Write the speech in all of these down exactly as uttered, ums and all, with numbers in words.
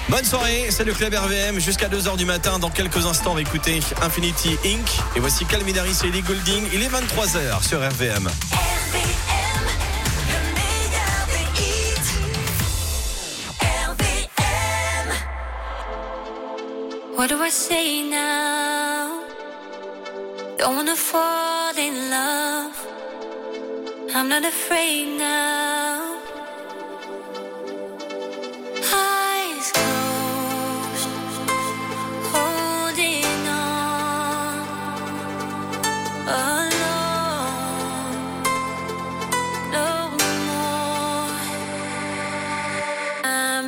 Bonne soirée, c'est le Club R V M jusqu'à deux heures du matin. Dans quelques instants, on va écouter Infinity Incorporated. Et voici Calvin Harris et Ellie Goulding. Il est vingt-trois heures sur R V M. What do I say now? Don't wanna fall in love. I'm not afraid now. Eyes closed, holding on, alone, no more. I'm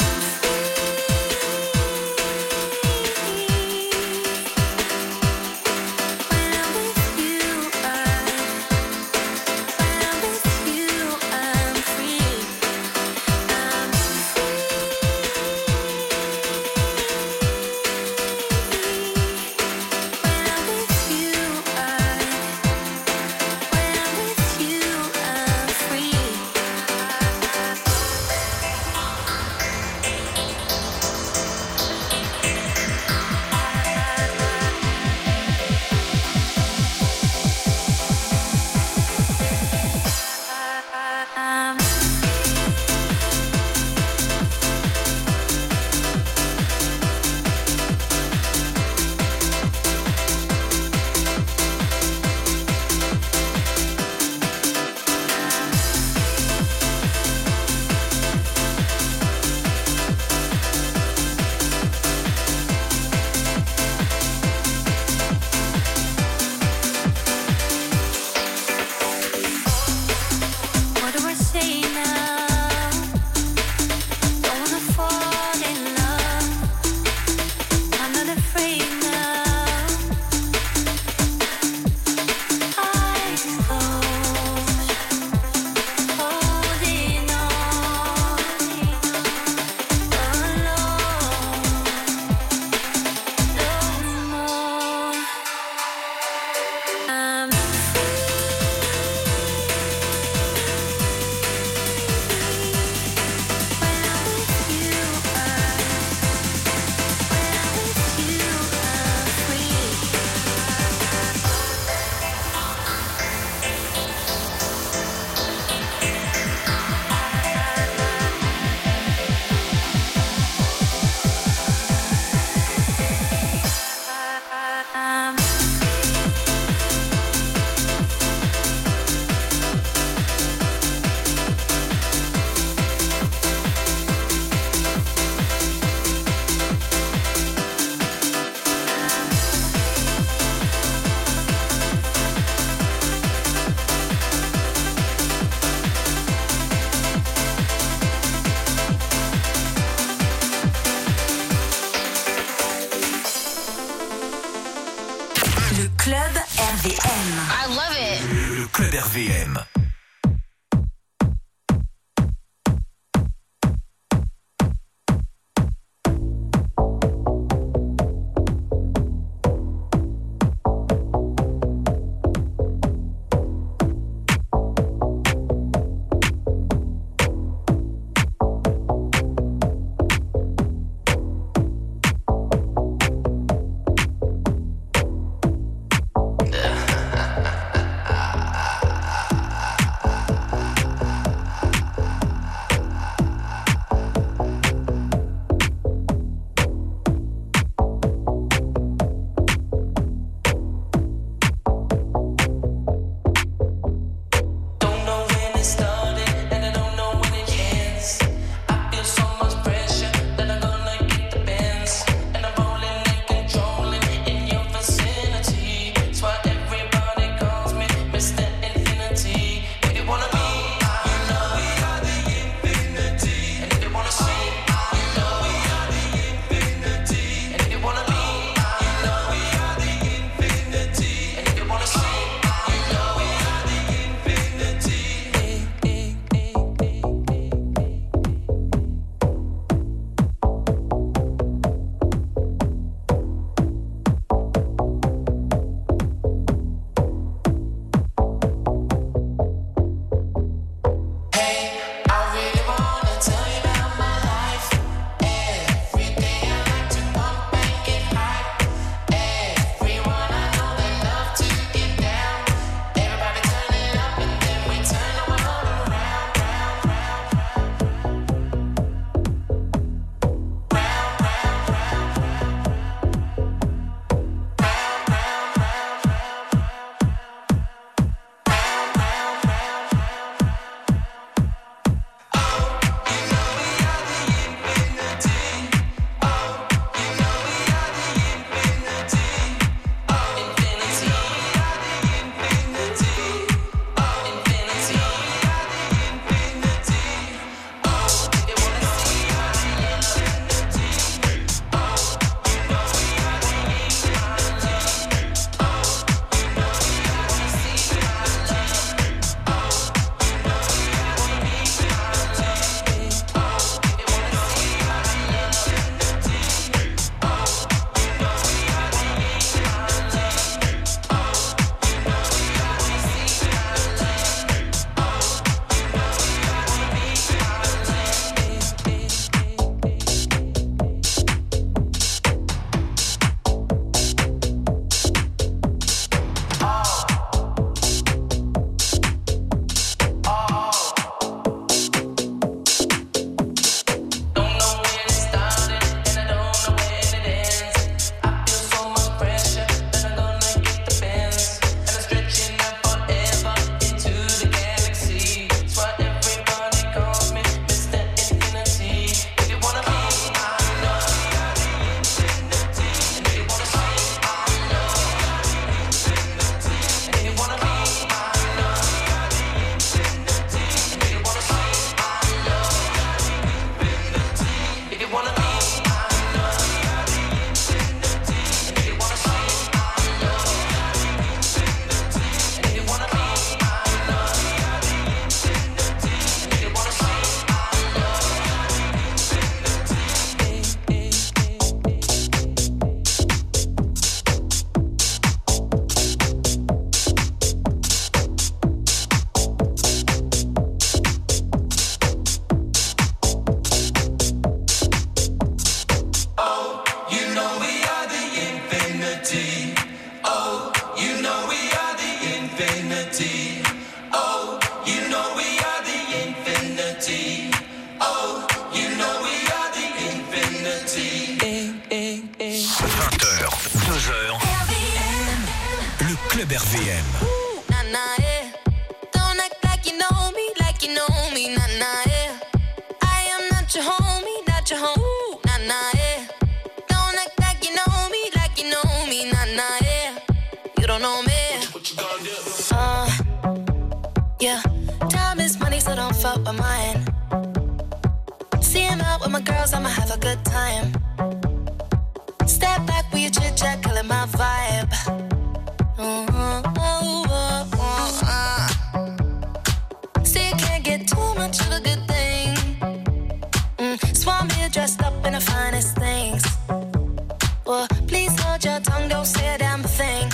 Club R V M. Nah, nah, yeah. Don't act like you know me, like you know me, nah, nah, yeah. I am not your homie, not your homie, nah, nah, yeah. Don't act like you know me, like you know me, nah, nah, yeah. You don't know me. What you gonna do? Uh, yeah. Time is money, so don't fuck with mine. See him out with my girls, I'ma have a good time. Step back with your chit chat, killing my vibe. Mm-hmm. Oh, oh, oh, uh. See, you can't get too much of a good thing. Mm. So I'm here dressed up in the finest things. Well, please hold your tongue, don't say a damn thing.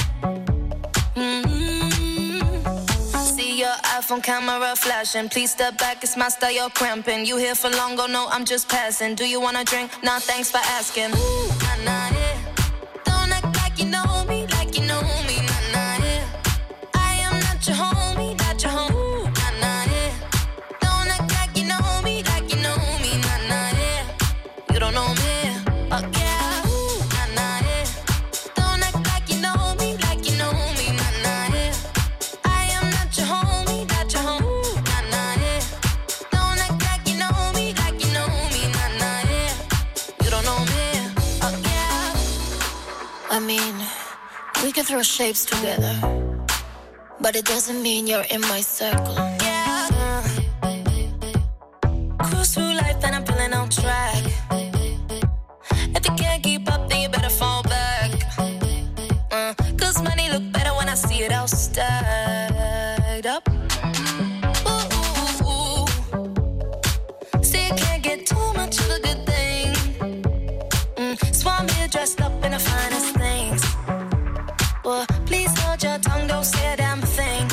Mm-hmm. See your iPhone camera flashing. Please step back, it's my style, you're cramping. You here for long, go no, I'm just passing. Do you wanna drink? Nah, thanks for asking. Ooh, nah, nah, yeah. Don't act like you know me, like you know me, nah, nah, yeah. I am not your homie, not your homie, nah, nah, yeah. Don't act like you know me, like you know me, nah, nah, yeah. You don't know me, oh yeah. Ooh, nah, nah, yeah. Don't act like you know me, like you know me, nah, nah, yeah. I am not your homie, not your homie, nah, nah, yeah. Don't act like you know me, like you know me, nah, nah, yeah. You don't know me, oh yeah. I mean, we can throw shapes together, but it doesn't mean you're in my circle. Yeah. Cruise through life and I'm feeling on track. If you can't keep up, then you better fall back. Uh, Cause money look better when I see it all stacked up. Ooh, ooh, ooh. See, you can't get too much of a good thing. Mm, so I'm here dressed up in the finest things. Well, please hold your tongue, don't say a damn thing.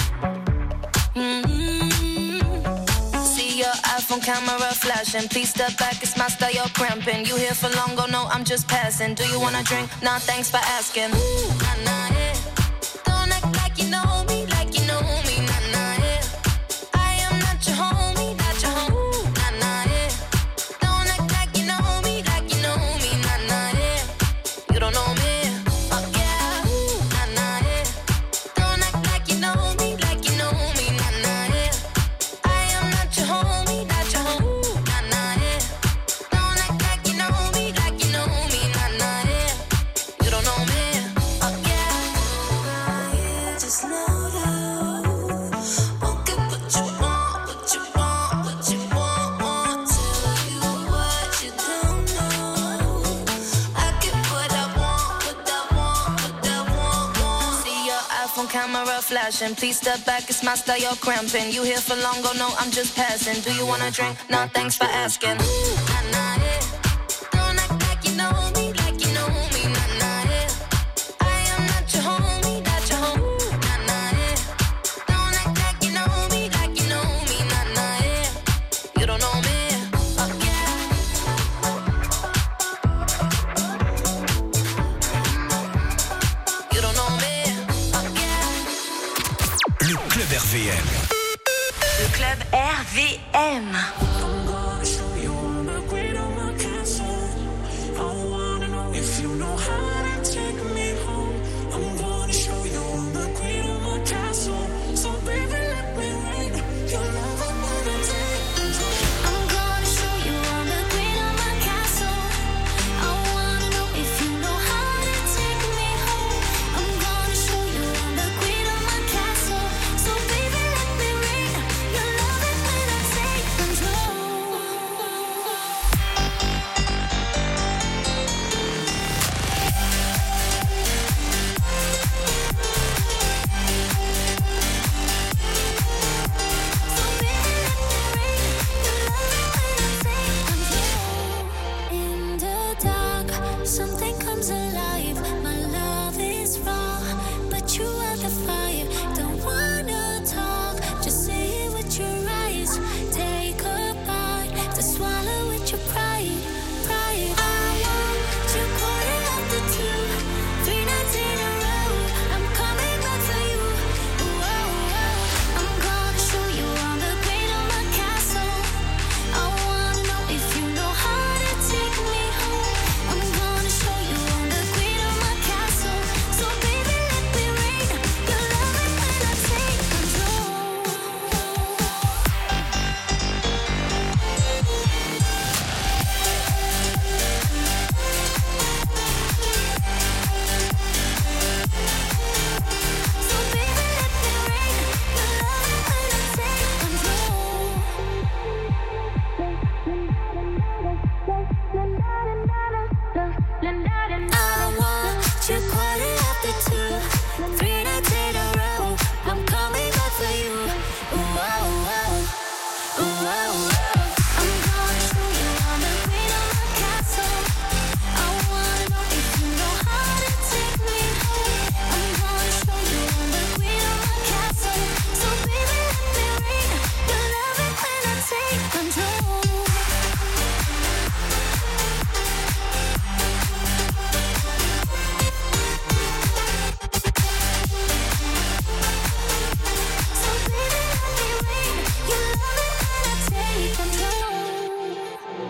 Mm-hmm. See your iPhone camera flashing. Please step back, it's my style, you're cramping. You here for long, go no, I'm just passing. Do you wanna drink? Nah, thanks for asking. Ooh, nah, nah, yeah. Don't act like you know me, like you know me, nah, nah, yeah. I am not your homie, not your homie, nah, nah, yeah. Don't act like you know me, like you know me, nah, nah, yeah. You don't know me, oh yeah. Ooh, nah, nah, yeah. Don't act like you know me, like you know me, nah, nah, yeah. I am not your homie, not your homie, nah, nah, yeah. Don't act like you know me, like you know me, nah, nah, yeah. You don't know me, oh yeah. Yeah, just know that won't get what you want, what you want, what you want, want. Tell you what you don't know. I get what I want, what I want, what I want, want. See your iPhone camera flashing. Please step back, it's my style, you're cramping. You here for long, go no, I'm just passing. Do you wanna drink? Nah, thanks for asking. Ooh, nah, nah, yeah. Don't act like you know me, like you know me, nah, nah, yeah. I am not your homie, not your homie, nah, nah, yeah. Don't act like you know me, like you know me, nah, nah, yeah. You don't know me, oh yeah. You don't know me, oh yeah. Le Club R V M. Le Club R V M. I'm gonna show you all the great on my castle. I wanna know if you know how to take me home. I'm gonna show you all the great on my castle. So baby, let me rain. Your love, I'm gonna take control. I'm gonna show you all the great on my castle. I wanna know if you know how to take me home. I'm gonna show you all the great on my castle. So baby, let me rain. Your love is when I take control.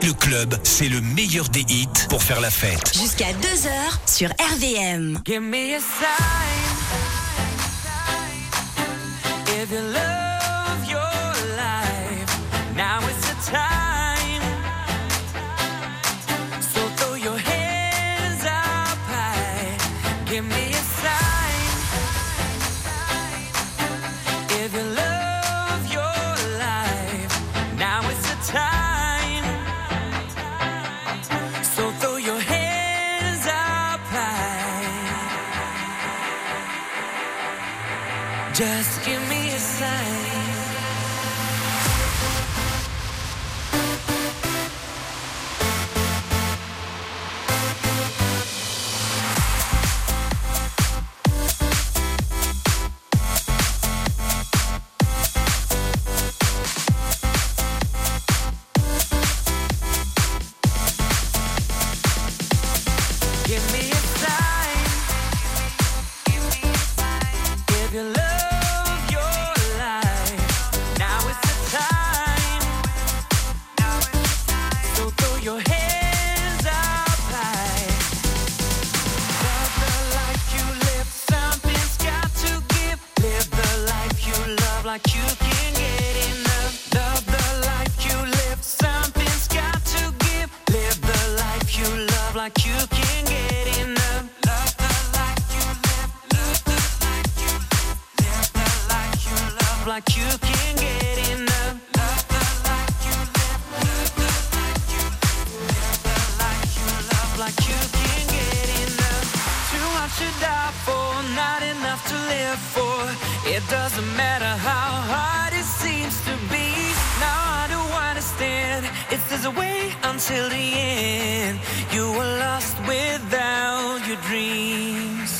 Le club, c'est le meilleur des hits pour faire la fête. Jusqu'à deux heures sur R V M. Give me a sign if you love your life. Now is the time. So throw your hands up high. Give me a sign if you love your life. Now is the time. So throw your hands up high. Just give me a sign. Give me a sign if you love your life. Now is the time. So throw your hands up high. Love the life you live. Something's got to give. Live the life you love like you can get enough. Love the life you live. Something's got to give. Live the life you love like you can get enough. Love the life you live. Love the life you live. Live the life you love like you can get enough. Love the life you live. Love the life you live. Live the life you love like you can get enough. Too much to die for, not enough to live for. It doesn't matter how hard it seems to be. Now I do understand. It's there's a way until the end. You were lost without your dreams.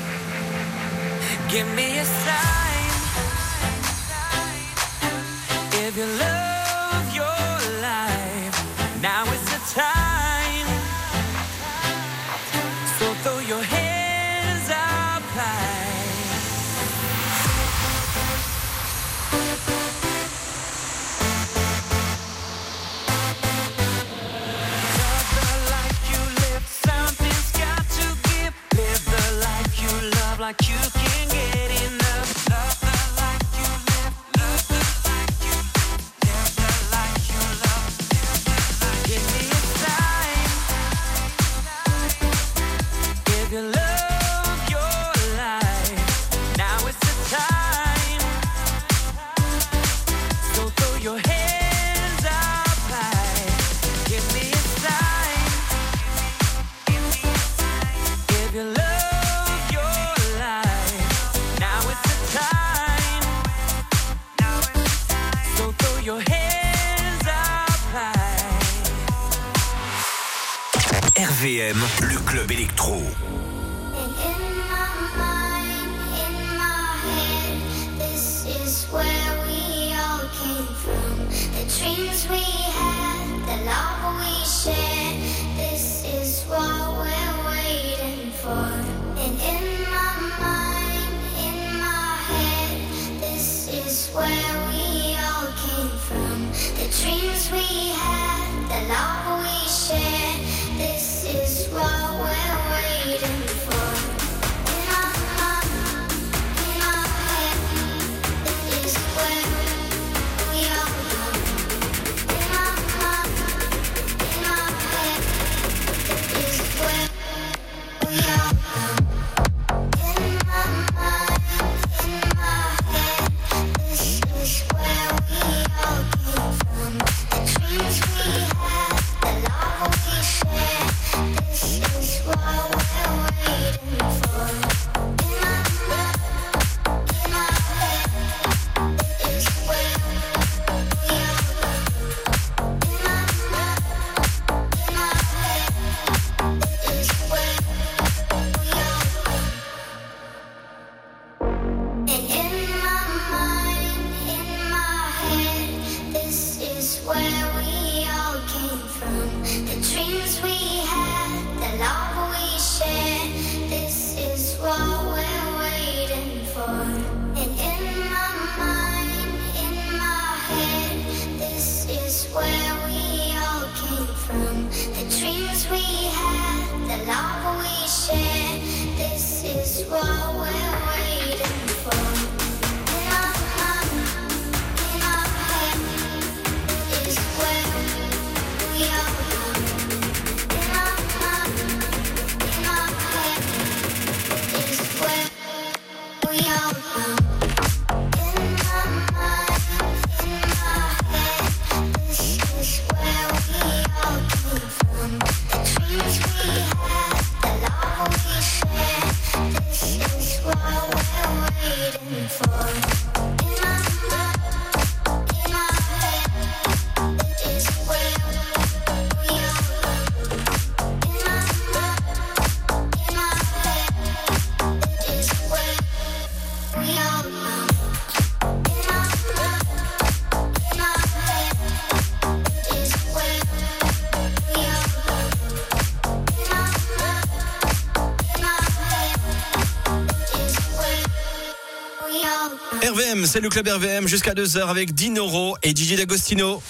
Give me a sign if you love your life. Now is the time. So throw your hands up high. Love the life you live. Something's got to give. Live the life you love like you can get enough. Love the life you live. Love the life you live. Live the life you love. Live the life. Give me a sign if you love your life. Now is the time. So throw your hands up high. Give me a sign if you love your life. Now is the time. So throw your hands up high. R V M, le club électro. And in my mind, in my head, this is where we all came from. The dreams we had, the love we shared, this is what we're waiting for. And in my mind, in my head, this is where we all came from. The dreams we had, the love we shared, this is what we're waiting for. In my mind, in my head, this is where we all come. In my mind, in my head, this is where we all come. In my mind, in my head, this is where we all came from. The dreams we had, the love we shared, this is what we're waiting for. In my mind, in my head, this is where we all come. In my mind, in my head, this is where we all come. And in my mind, in my head, this is where we all came from. The dreams we had, the love we shared, this is what we're waiting for. And in my mind, in my head, this is where we all came from. what we're waiting for. In our mind, in our head is where we are now. In our mind, in our head is where we are now. In my mind, in my head, this is where we all came from. The dreams we had, the love we shared, this is what we're waiting for. In my mind, in my head, it is where we are now. In my mind, in my head, it is where we are now. In my mind, in my head, it is where we are now. In my mind, in my head, it is where we are now. R V M, c'est le club R V M jusqu'à deux heures avec Dinoro et Gigi D'Agostino.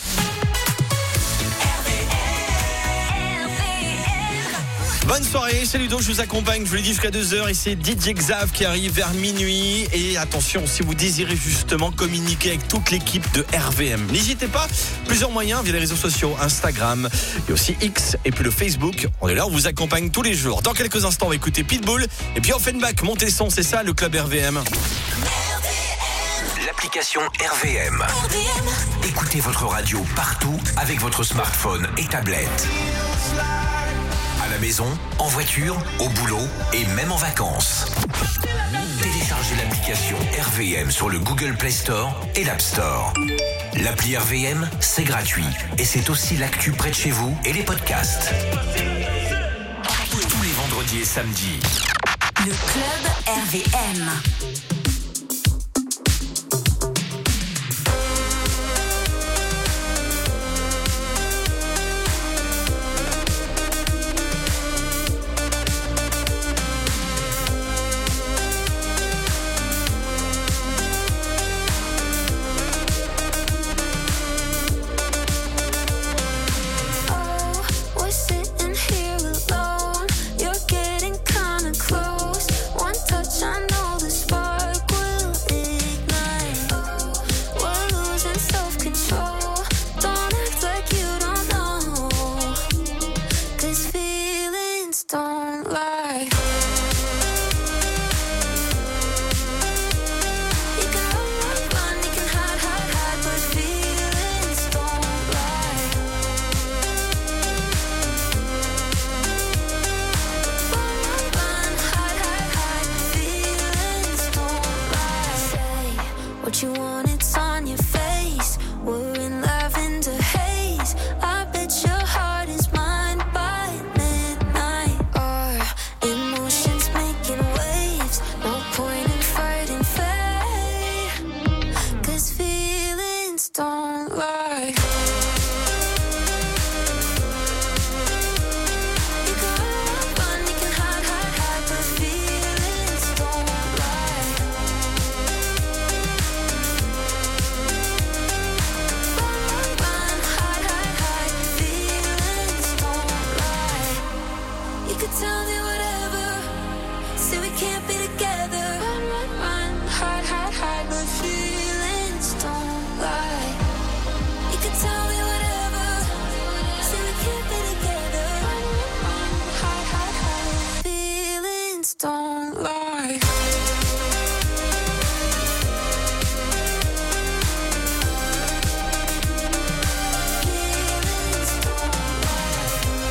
Bonne soirée, c'est Ludo, je vous accompagne, je vous l'ai dit, jusqu'à deux heures et c'est D J Xav qui arrive vers minuit. Et attention, si vous désirez justement communiquer avec toute l'équipe de R V M, n'hésitez pas, plusieurs moyens via les réseaux sociaux, Instagram et aussi X et puis le Facebook. On est là, on vous accompagne tous les jours. Dans quelques instants, on va écouter Pitbull et puis Offenbach, montez le son, c'est ça le club R V M. L'application R V M. Écoutez votre radio partout avec votre smartphone et tablette. À la maison, en voiture, au boulot et même en vacances. Téléchargez l'application R V M sur le Google Play Store et l'App Store. L'appli R V M, c'est gratuit et c'est aussi l'actu près de chez vous et les podcasts. Tous les vendredis et samedis. Le club R V M. We're sitting here alone. You're getting kinda close. One touch, I know the spark will ignite. We're losing self-control. Don't act like you don't know. 'Cause feelings don't lie. You can run, run, run, you can hide, hide, hide, but feelings don't lie. Run, run, run, hide, hide, hide, feelings don't lie. Say what you want, it's on your face. We're in lavender haze. I bet your heart is mine by midnight. Our emotions making waves. No point in fighting fate. 'Cause feelings don't lie. You can run, run, you can hide, hide, hide, but feelings don't lie. Run, run, run, hide, hide, hide, feelings don't lie. You could tell me whatever, say we can't be together. Run, run, run, hide, hide, hide, but feelings don't lie. You could tell me whatever, say we can't be together. Run, run, run, hide, hide, hide, feelings don't lie. Feelings don't lie.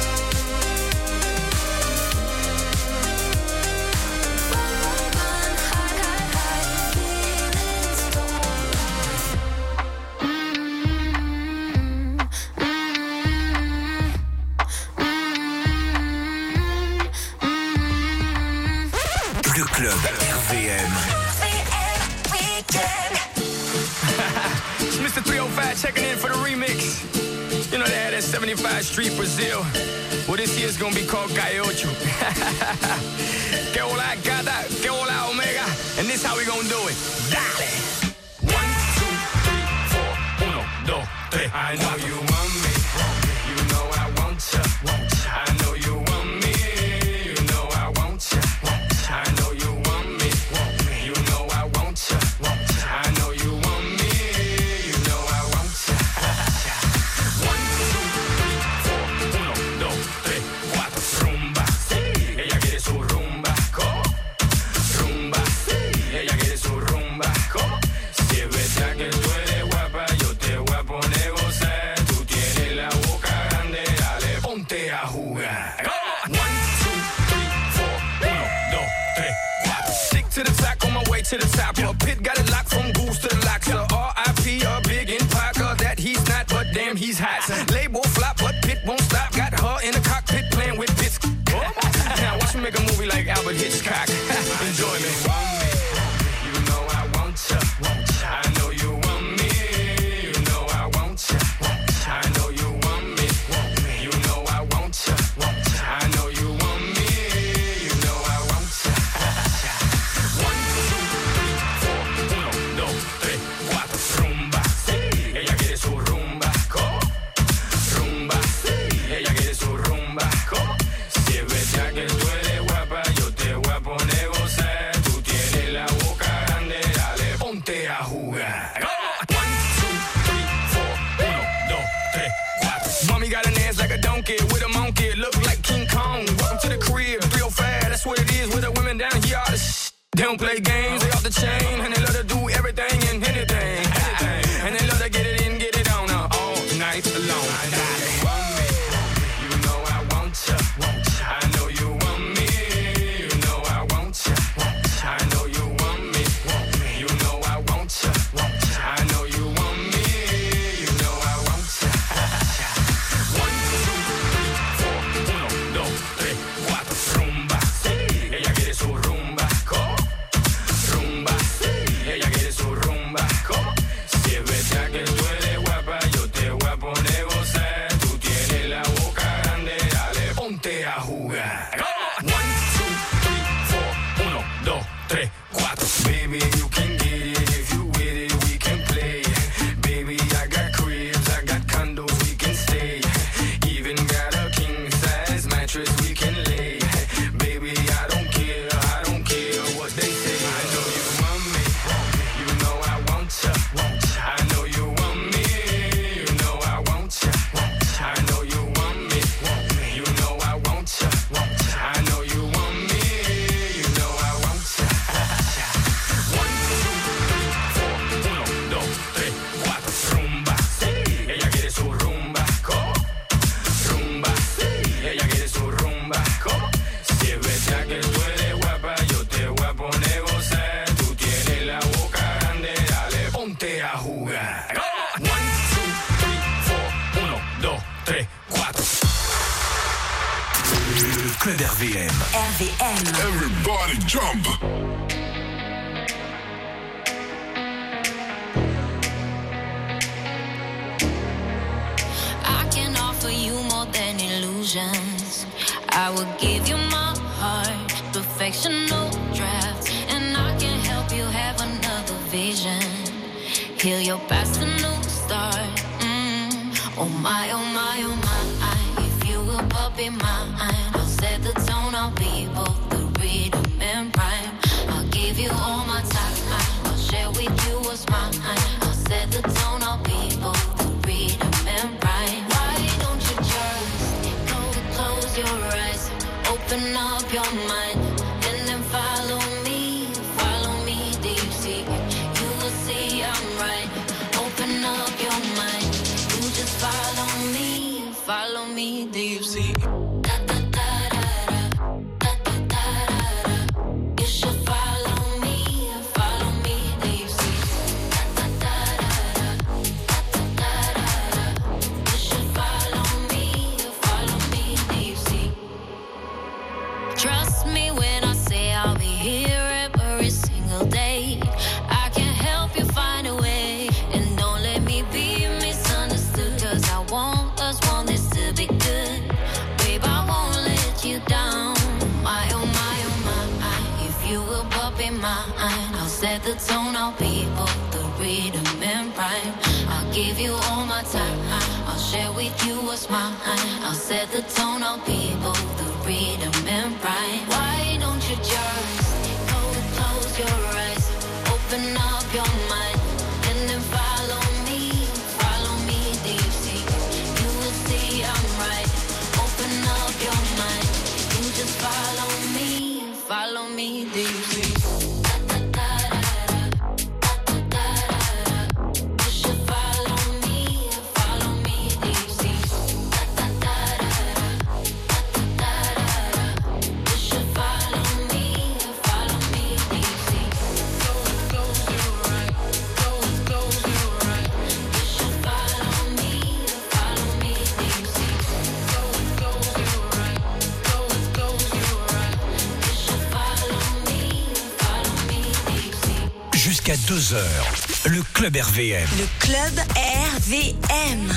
Run, run, run, hide, hide, hide, feelings don't lie. Le club R V M. It's Mister three oh five checking in for the remix. You know they had that seventy-five Street Brazil. Well, this year's gonna be called Calle Ocho. Que hola gata, que hola omega. And this how we gonna do it. Dale. One, two, three, four. Uno, dos, tres. I know you want me. You know I want ya. I know you want me. You know I want ya. I know you want Label flop, but Pit won't stop. Got her in the cockpit playing with bits. Now watch me make a movie like Albert Hitchcock. Enjoy me. You know I want ya. I know you want me. You know I want ya. I know you want me. You know I want ya. I know you want me. You know I want ya. One, two, three, four. Uno, dos, tres, cuatro. Rumba. Ella quiere su rumba. Rumba. Ella quiere su rumba. Si es verdad que tú eres guapa, yo te voy a poner gozar. Tú tienes la boca grande, dale, ponte a jugar. One, two, three, four. Uno, dos, tres, cuatro. Mommy got an ass like a donkey with a monkey. Look like King Kong. Welcome to the crib, three oh five. That's what it is with the women down here. All the sh- they don't play games, they off the chain, and they love to do everything and anything, anything. And they love to get it in, get it on uh, all night long. You know I want ya. I know you want me. You know I want ya. I know you want me. You know I want ya. I know you want me. You know I want ya. One, two, three, four. Uno, dos, tres, cuatro. Rumba. Ella quiere su rumba. Rumba. Ella quiere su rumba. Si es verdad que tú eres guapa, yo te voy a poner gozar. Tú tienes la boca grande, dale, ponte a jugar. One, two, three, four. Uno, dos, tres, cuatro. Baby, you can get it if you with it, we can play. Baby, I got cribs, I got condos, we can stay. Even got a king size mattress we can lay. Baby, I don't care, I don't care what they say. I know you want me, you know I want ya. I know you want me, you know I want ya. I know you want me, you know I want ya. I know you want me, you know I want ya. One, two, three, four. Uno, dos, tres, cuatro. Rumba. Ella quiere su rumba. Rumba. Ella quiere su rumba. Si es verdad que tú eres guapa, yo te voy a poner gozar. Tú tienes la boca grande, dale, ponte a jugar. One, two, three, four. Uno, dos, tres, cuatro. Le Club R V M. R V M. Everybody jump. I can offer you more than illusions. I will give you my heart, perfection, no draft, and I can help you have another vision. Heal your past, a new start. Mm. Oh my, oh my, oh my. If you will but be mine, I'll set the tone. I'll be both the rhythm and rhyme. I'll give you all my time. I'll share with you what's mine. I'll set the tone. I'll be both the rhythm and rhyme. Why don't you just go close your eyes, open up your mind, and then follow me, follow me deep sea. You will see I'm right. Open up your mind. You just follow me, follow me deep sea. Da, da, da, da, da, da, da, da, da. You should follow me, follow me deep sea. Da, da, da, da, da, da, da, da, da. You should follow me, follow me deep sea. Trust me when I say I'll be here every single day. I can help you find a way, and don't let me be misunderstood. Cause I want us, want this to be good. Babe, I won't let you down. My, oh my, oh my. If you will but be mine, I'll set the tone. I'll be both the rhythm and rhyme. I'll give you all my time. I'll share with you what's mine. I'll set the tone. I'll be both the rhythm and rhyme. Why don't you just go close your eyes, open up your mind, and then follow me, follow me deep sea. You will see I'm right. Open up your mind. You just follow me, follow me deep sea. You should follow me, follow me deep sea. You should follow me, follow me deep sea. Close, close your eyes. Jusqu'à deux heures, le Club R V M. Le Club R V M.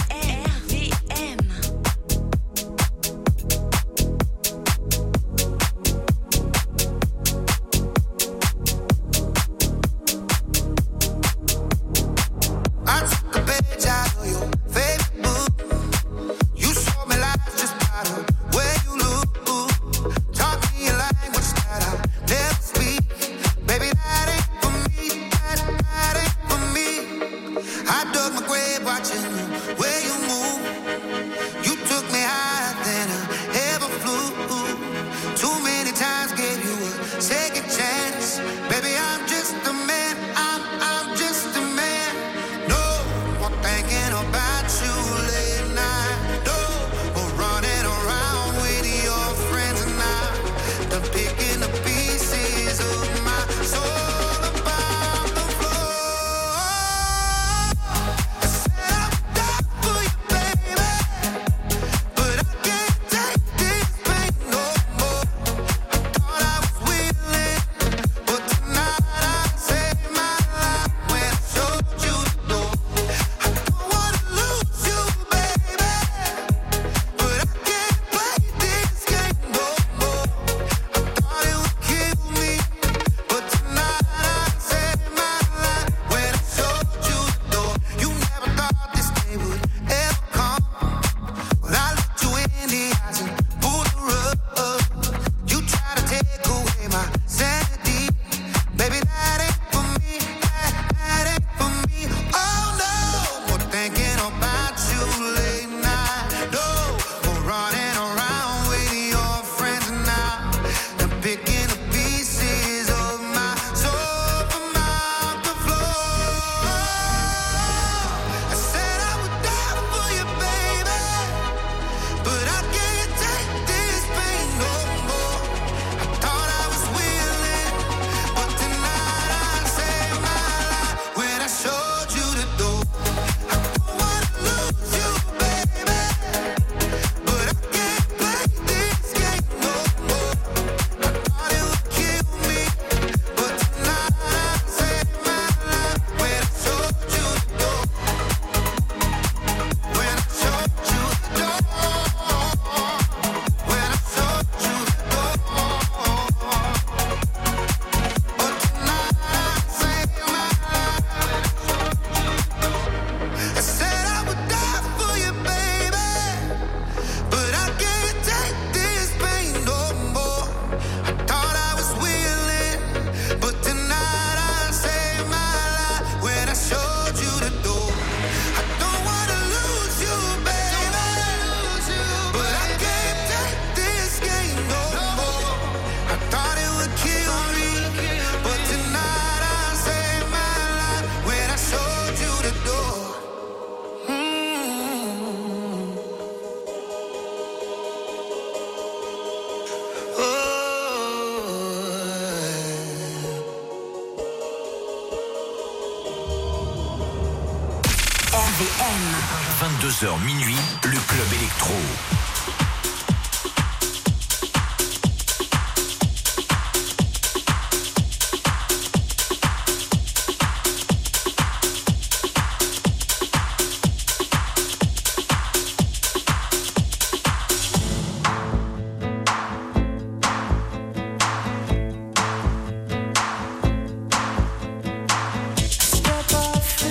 vingt-deux heures minuit, le Club Électro.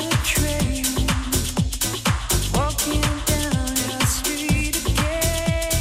Walking down your street again.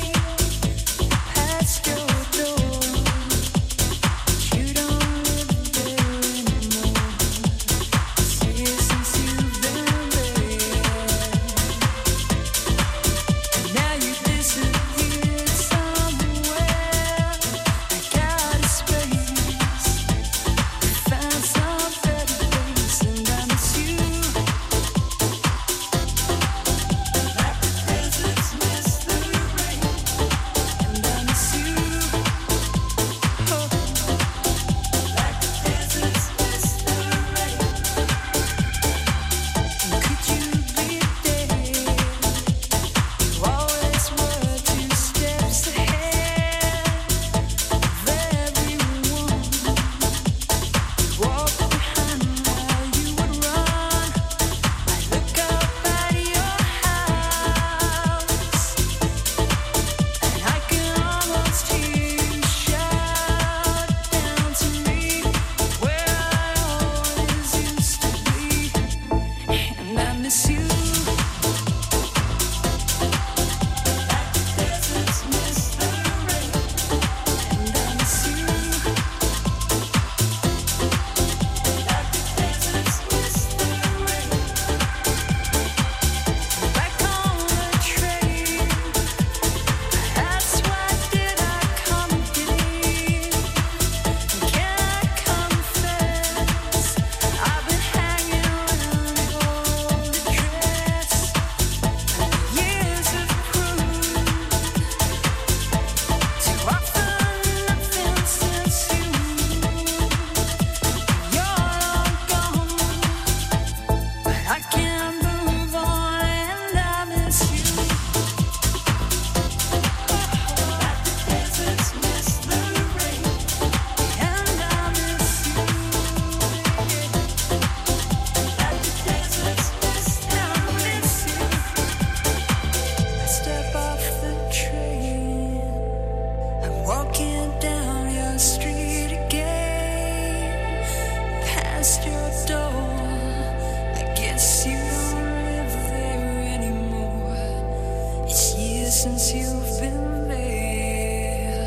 since you've been there,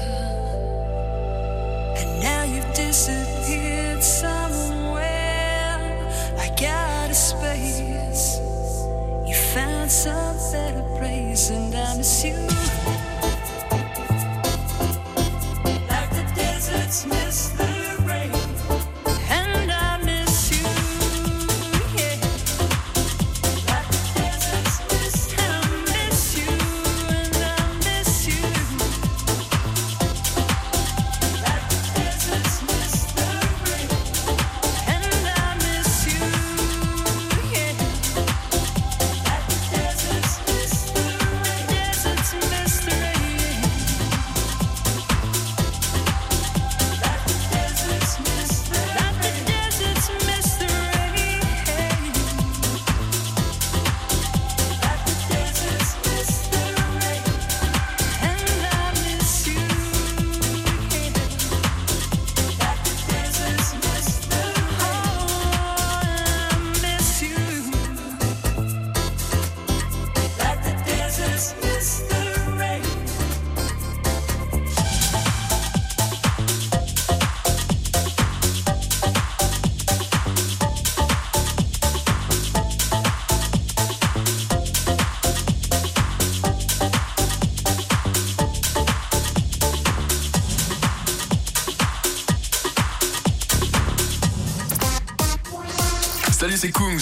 and now you've disappeared somewhere. Like out of space, you found some better place, and I miss you. Like the deserts miss the rain, and I miss you. Yeah. Like the deserts miss, I miss you, and I miss you. Like the deserts miss the rain, and I miss you. Yeah. Like the deserts miss the rain, deserts miss the rain. Like the deserts miss the rain, like the deserts miss the rain. Like the deserts miss the rain, and I miss you. Yeah. Like the deserts miss the rain, oh, I miss you. Like the deserts miss the rain. Salut, c'est Kungs.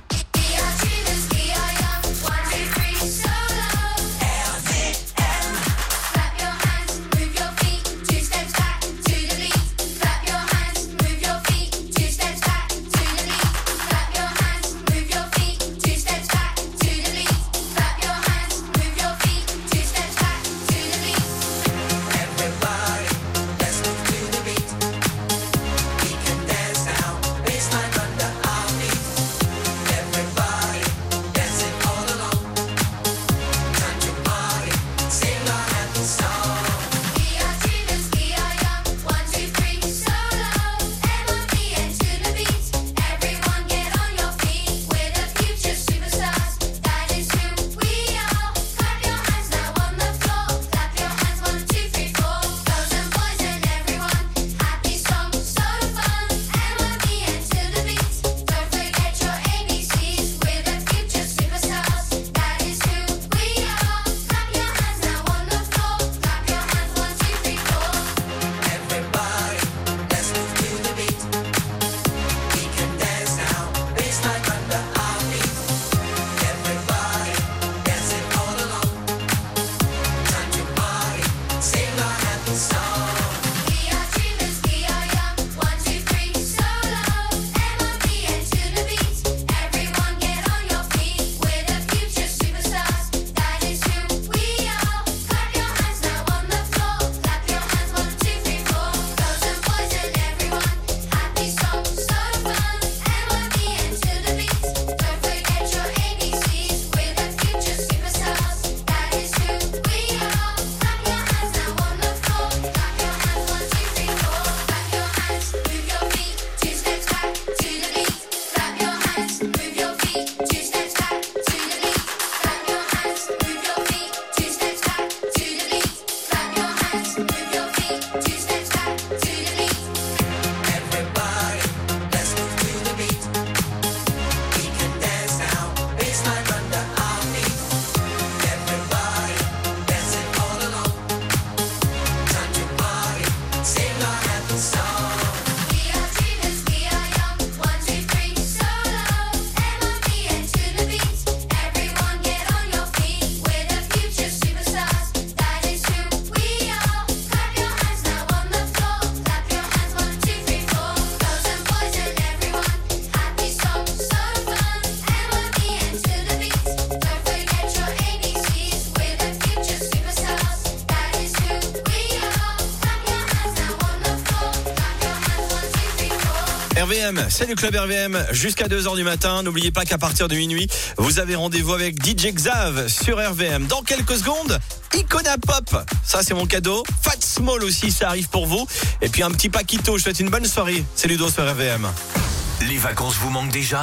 R V M, c'est le club R V M jusqu'à deux heures du matin. N'oubliez pas qu'à partir de minuit, vous avez rendez-vous avec D J Xav sur R V M. Dans quelques secondes, Icona Pop, ça c'est mon cadeau. Fat Small aussi, ça arrive pour vous. Et puis un petit Paquito, je vous souhaite une bonne soirée. C'est Ludo sur R V M. Les vacances vous manquent déjà ?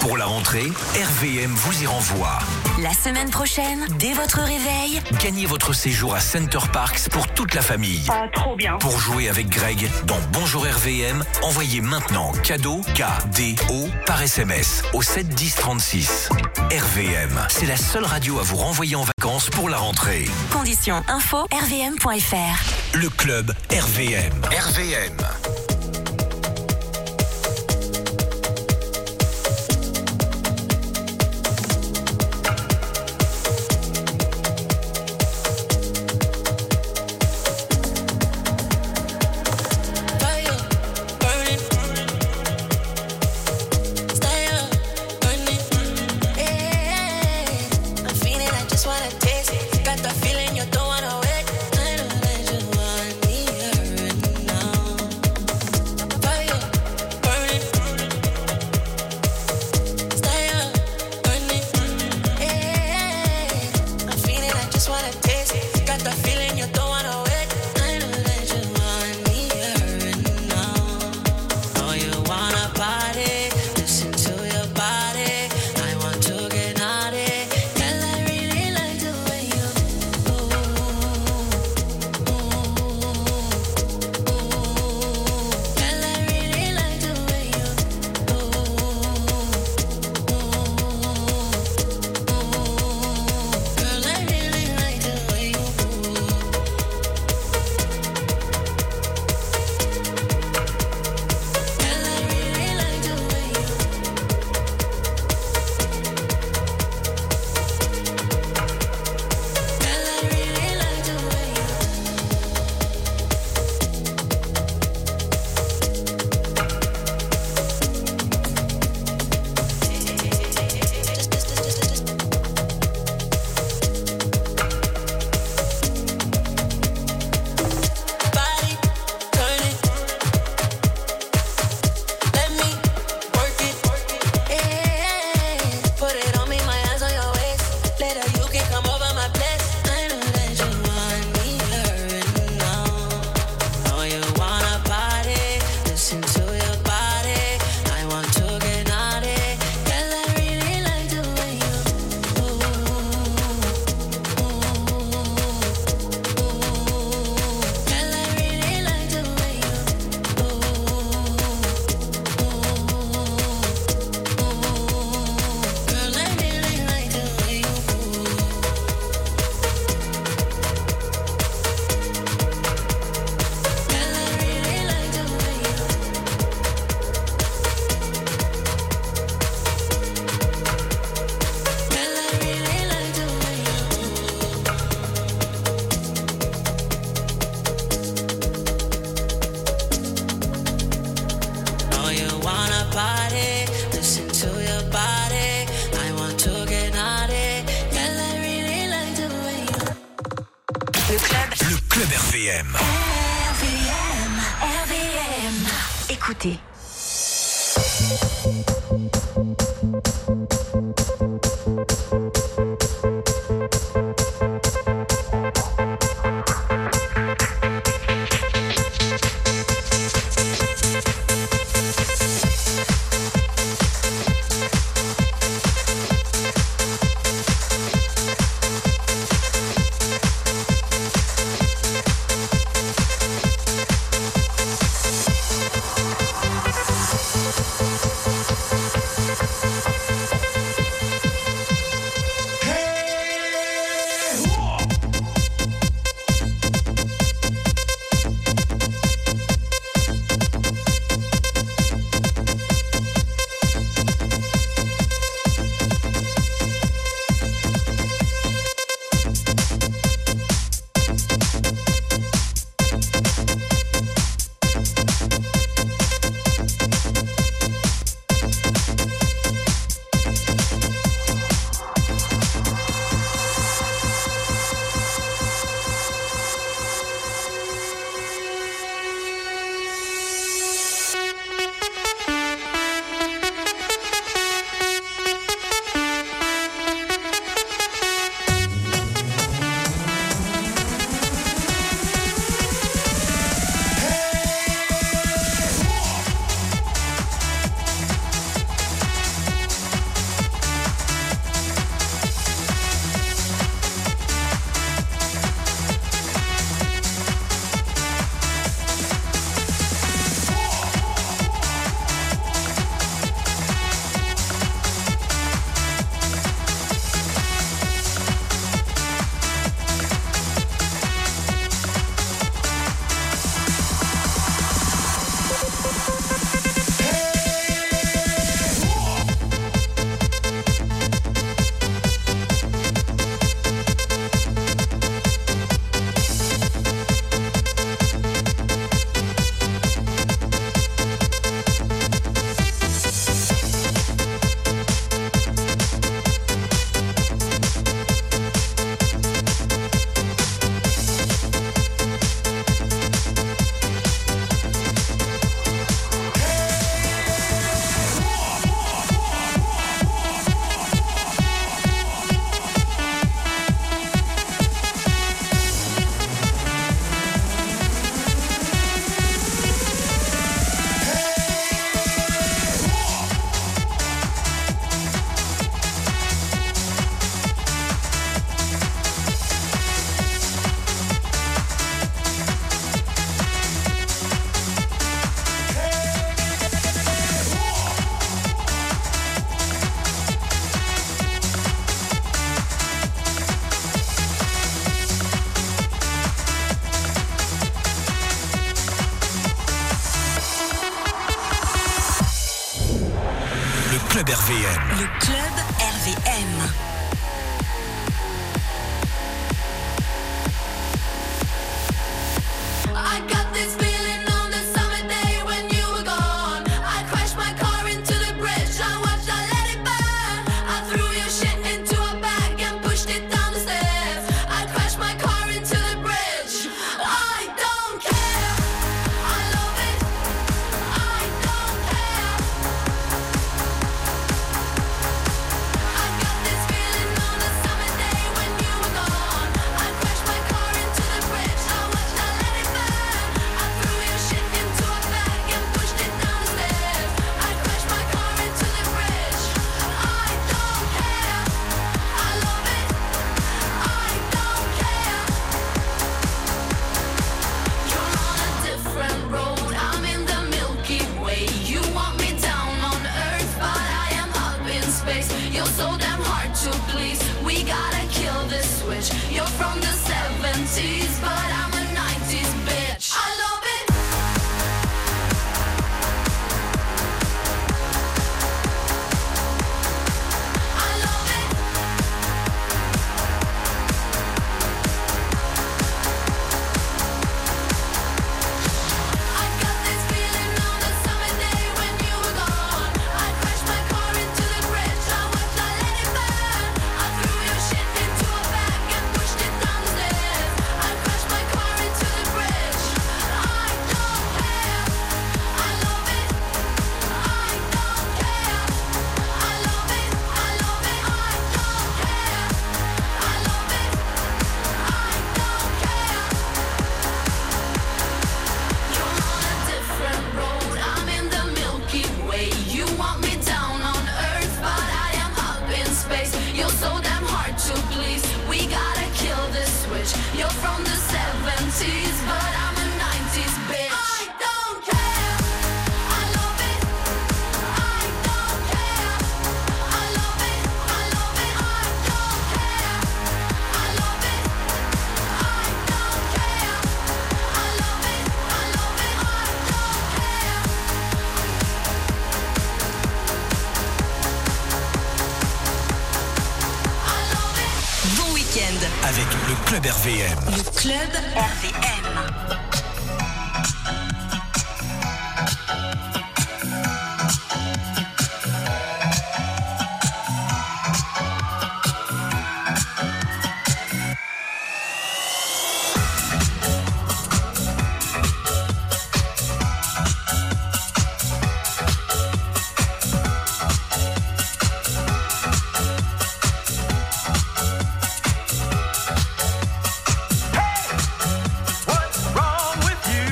Pour la rentrée, R V M vous y renvoie. La semaine prochaine, dès votre réveil, Gagnez votre séjour à Center Parks pour toute la famille. Ah, trop bien. Pour jouer avec Greg dans Bonjour R V M, envoyez maintenant cadeau K D O par S M S au sept dix trente-six. R V M, c'est la seule radio à vous renvoyer en vacances pour la rentrée. conditions info r v m point f r. Le club R V M. R V M. R V M. R V M, R V M. Écoutez. Club R V M. Le Club R V M. I got this feeling on the summer day when you were gone. I crashed my car into the bridge. I watched, I let it burn. I threw your shit into a bag and pushed it down the stairs. I crashed my car into the bridge. I don't care. I love it. I don't care. I got this feeling on the summer day when you were gone. I crashed my car into the bridge. I watched, I let it burn. I threw your shit into a bag and pushed it down the stairs. I crashed my car into the bridge. I don't care. I love it. I don't care. You're on a different road. I'm in the Milky Way. You want me down on Earth, but I am up in space. You're so damn hard to please. We gotta kill this switch. You're from the seventies, but I'm a nineties bitch. I love it. I love it. I got this feeling on the summer day when you were gone. I crashed my car into the bridge. I watched, I let it burn. I threw your shit into a bag and pushed it down the stairs. I crashed my car into the bridge. I don't care. I love it. I don't care. I love it. I love it. I don't care. I love it. I don't care. You're on a different road. I'm in the Milky Way. You want me down on Earth, but I am up in space. You're so damn hard to please. We gotta kill this switch. You're from the seventies, but I'm a nineties bitch. I don't care. I love it. I don't care. I love it. I love it. I don't care. I love it. I don't care. I love it. I love it. I don't care. I love it. Bon week-end. Avec le Club R V M. Le Club R V M. What's wrong with you?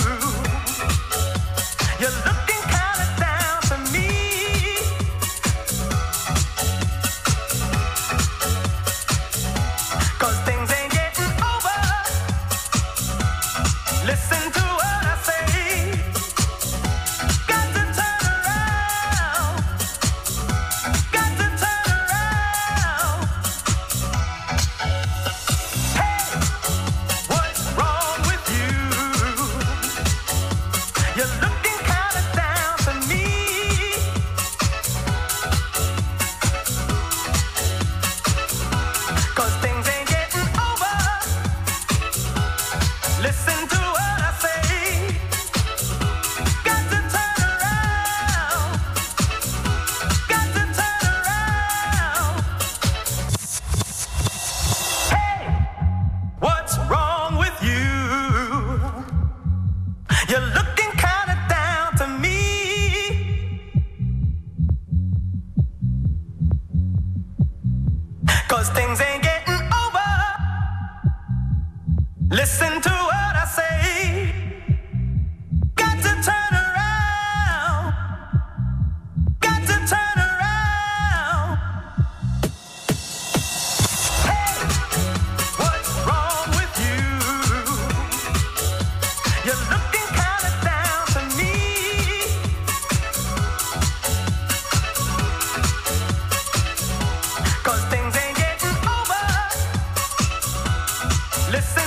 You're looking kinda down to me. 'Cause things ain't getting over. Listen to what I say. Got to turn around. Got to turn around. Hey, what's wrong with you? You're looking kinda down to me. 'Cause things ain't getting over. Listen to what I say. Got to turn around. Got to turn around. Hey, what's wrong with you? You're looking kinda down to me. 'Cause things ain't getting over. Listen to what I say. Got to turn around. Got to turn around. Hey, what's wrong with you? You're looking kinda down to me. 'Cause things ain't getting over. Listen.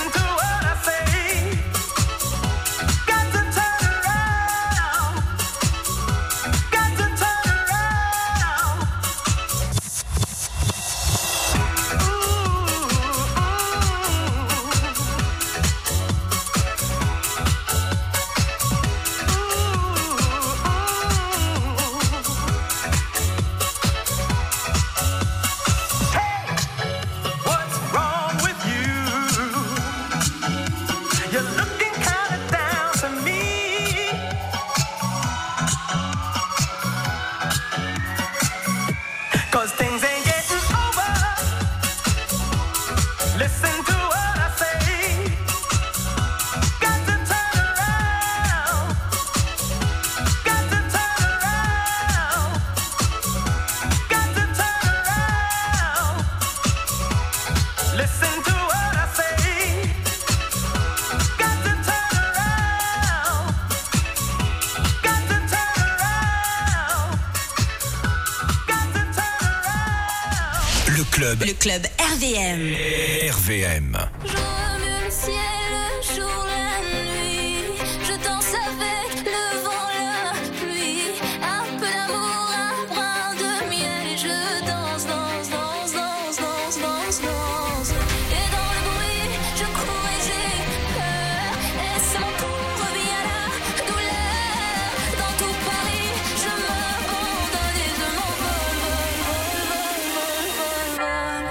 club. Le club R V M. R V M. Je remue le ciel, le jour, la nuit. Je danse avec le vent, la pluie. Un peu d'amour, un brin de miel. Et je danse, danse, danse, danse, danse, danse, danse. Et dans le bruit, je cours et j'ai peur. Et c'est mon tour, revient la douleur. Dans tout Paris, je m'abandonne et je m'envole, vol, vol, vol, vol, vol, vol.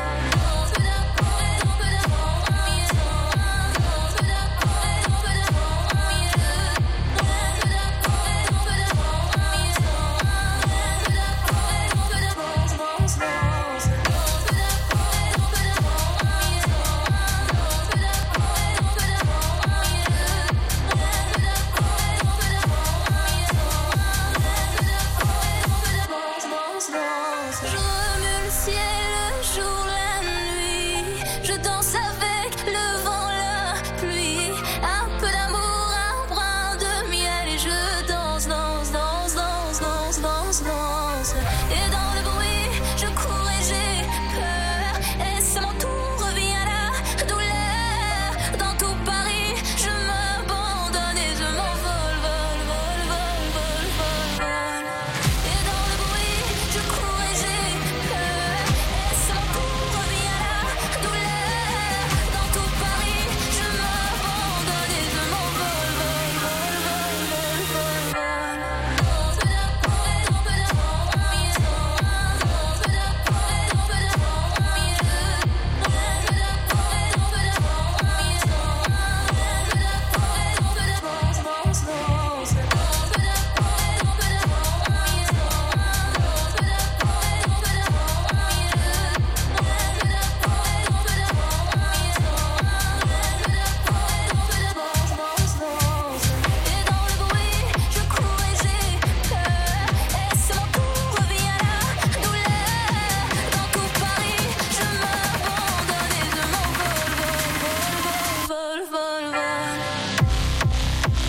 Je remue le ciel, le jour, la nuit. Je danse avec le vent, la pluie. Un peu d'amour, un brin de miel. Et je danse, danse, danse, danse, danse, danse, danse. Et dans le bruit, je cours et j'ai peur. Et c'est mon tour, revient la douleur. Dans tout Paris, je m'abandonne et je m'envole, vol, vol, vol, vol, vol, vol. Et dans le bruit, je cours et j'ai peur. Et c'est mon tour, revient la douleur. Dans tout Paris, je m'abandonne et je m'envole, vol, vol, vol, vol, vol, vol. Et dans le bruit, je cours et j'ai peur. Et c'est mon tour, revient la douleur. Dans tout Paris, je m'abandonne et je m'envole, vol, vol, vol, vol, vol, vol.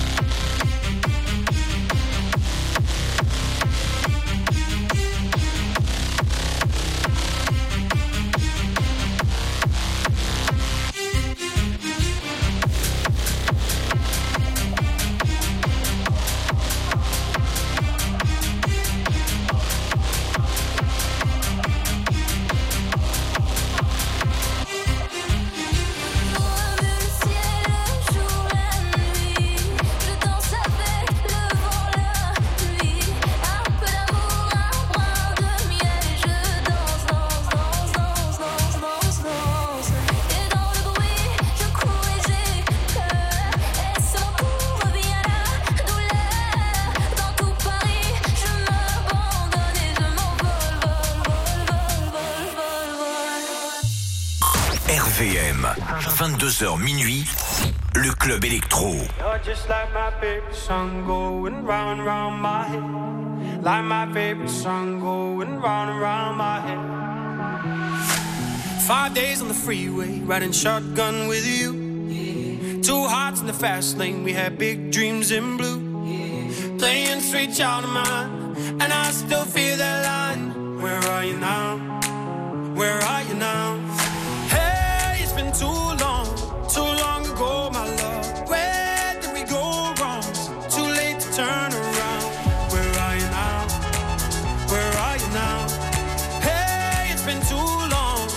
Remue le ciel, le jour, la nuit. Je danse avec le vent, la pluie. Un peu d'amour, un brin de miel. Et je danse, danse, danse, danse, danse, danse, danse. Et dans le bruit, je cours et j'ai peur. Et c'est mon tour, revient la douleur. Dans tout Paris, je m'abandonne et je m'envole, vol, vol, vol, vol, vol, vol. R V M. vingt-deux heures minuit. Le club électro. You're just like my favorite song going round and round my head. Like my favorite song going round and round my head. Five days on the freeway, riding shotgun with you. Two hearts in the fast lane, we had big dreams in blue. Playing sweet child of mine, and I still feel that line. Where are you now? Where are you now? Hey, it's been too long, too long ago, my love. Where did we go wrong? Too late to turn around. Where are you now? Where are you now? Hey, it's been too long.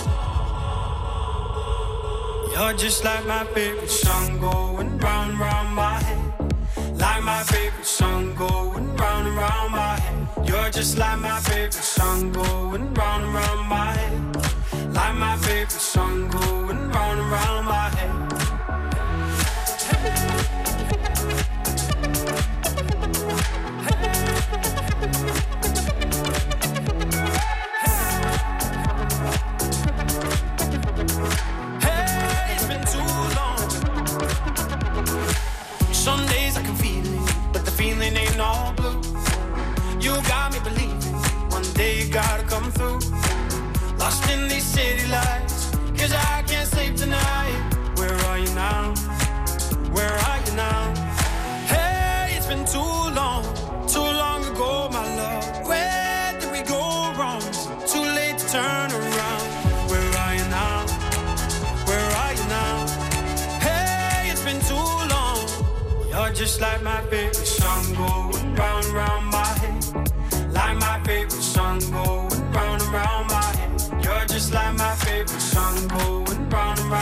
You're just like my favorite song going round and round my head. Like my favorite song going round and round my head. You're just like my favorite song going round and round my head. Like my favorite song going round and round my head. Hey, it's been too long. Some days I can feel it, but the feeling ain't all blue. You got me believing one day you gotta come through. Lost in these city lights, cause I can't sleep tonight. Where are you now? Where are you now? Hey, it's been too long, too long ago, my love. Where did we go wrong? Too late to turn around. Where just like my favorite song going round and round my head. Like my favorite song going round and round my head. You're just like my favorite song going round and round.